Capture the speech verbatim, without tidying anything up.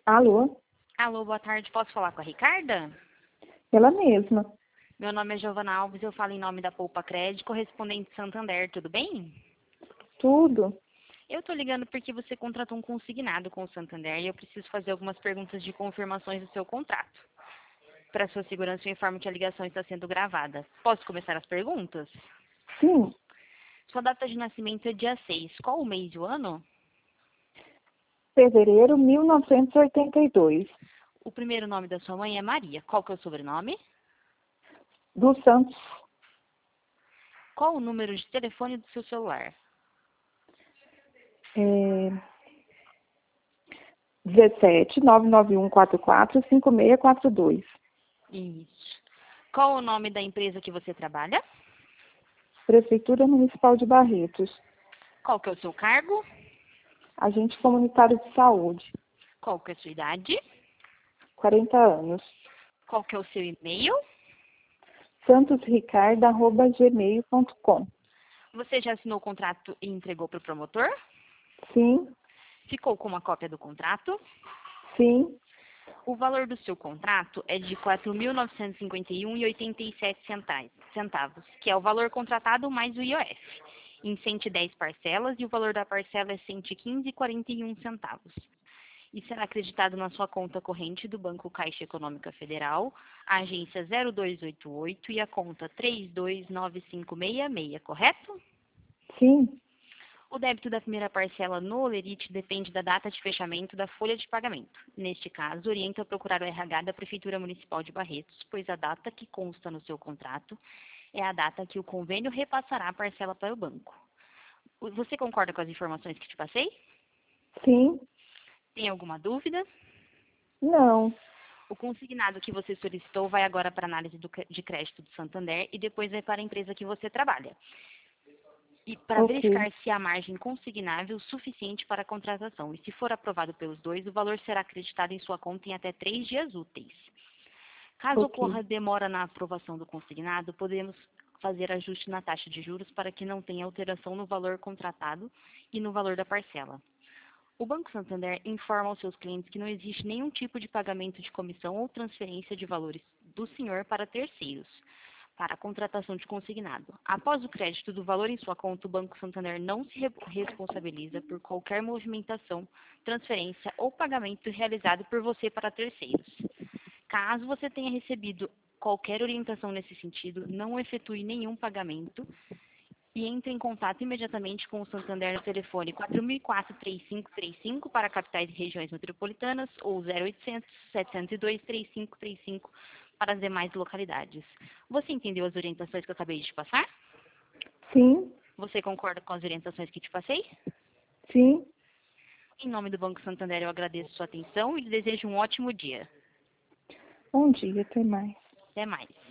Alô? Alô, boa tarde. Posso falar com a Ricarda? Ela mesma. Meu nome é Giovana Alves, eu falo em nome da Poupa Crédito, correspondente Santander, tudo bem? Tudo? Eu tô ligando porque você contratou um consignado com o Santander e eu preciso fazer algumas perguntas de confirmações do seu contrato. Para sua segurança, eu informo que a ligação está sendo gravada. Posso começar as perguntas? Sim. Sua data de nascimento é dia seis. Qual o mês e o ano? Fevereiro mil novecentos e oitenta e dois. O primeiro nome da sua mãe é Maria. Qual que é o sobrenome? Dos Santos. Qual o número de telefone do seu celular? É... dezessete, nove nove um quatro quatro, cinco seis quatro dois. Isso. Qual o nome da empresa que você trabalha? Prefeitura Municipal de Barretos. Qual que é o seu cargo? Agente comunitário de saúde. Qual que é a sua idade? quarenta anos. Qual que é o seu e-mail? santosricardo arroba gmail ponto com. Você já assinou o contrato e entregou para o promotor? Sim. Ficou com uma cópia do contrato? Sim. O valor do seu contrato é de quatro mil novecentos e cinquenta e um reais e oitenta e sete centavos, que é o valor contratado mais o I O F, em cento e dez parcelas, e o valor da parcela é cento e quinze reais e quarenta e um centavos. E será acreditado na sua conta corrente do Banco Caixa Econômica Federal, a agência zero dois oito oito e a conta três dois nove cinco seis seis, correto? Sim. O débito da primeira parcela no Olerite depende da data de fechamento da folha de pagamento. Neste caso, oriento a procurar o R H da Prefeitura Municipal de Barretos, pois a data que consta no seu contrato é a data que o convênio repassará a parcela para o banco. Você concorda com as informações que te passei? Sim. Tem alguma dúvida? Não. O consignado que você solicitou vai agora para a análise do, de crédito do Santander e depois vai para a empresa que você trabalha. E para Ok. verificar se há margem consignável suficiente para a contratação. E se for aprovado pelos dois, o valor será acreditado em sua conta em até três dias úteis. Caso Ok. ocorra demora na aprovação do consignado, podemos fazer ajuste na taxa de juros para que não tenha alteração no valor contratado e no valor da parcela. O Banco Santander informa aos seus clientes que não existe nenhum tipo de pagamento de comissão ou transferência de valores do senhor para terceiros, para a contratação de consignado. Após o crédito do valor em sua conta, o Banco Santander não se re- responsabiliza por qualquer movimentação, transferência ou pagamento realizado por você para terceiros. Caso você tenha recebido qualquer orientação nesse sentido, não efetue nenhum pagamento e entre em contato imediatamente com o Santander no telefone quatro mil e quatro, três cinco três cinco para capitais e regiões metropolitanas ou zero oitocentos, setecentos e dois, trinta e cinco trinta e cinco para as demais localidades. Você entendeu as orientações que eu acabei de te passar? Sim. Você concorda com as orientações que te passei? Sim. Em nome do Banco Santander, eu agradeço sua atenção e lhe desejo um ótimo dia. Bom dia, até mais. Até mais.